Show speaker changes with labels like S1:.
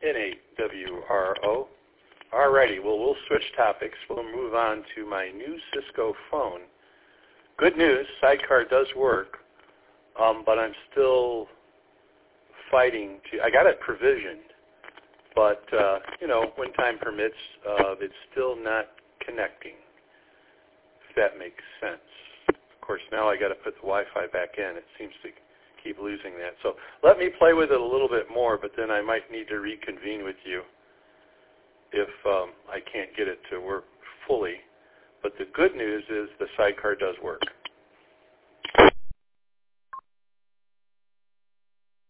S1: N-A-W-R-O. Alrighty, well, we'll switch topics. We'll move on to my new Cisco phone. Good news, Sidecar does work, but I'm still fighting to, I got it provisioned, but, when time permits, it's still not connecting, if that makes sense. Of course, now I got to put the Wi-Fi back in. It seems to keep losing that. So let me play with it a little bit more, but then I might need to reconvene with you if I can't get it to work fully. But the good news is the Sidecar does work.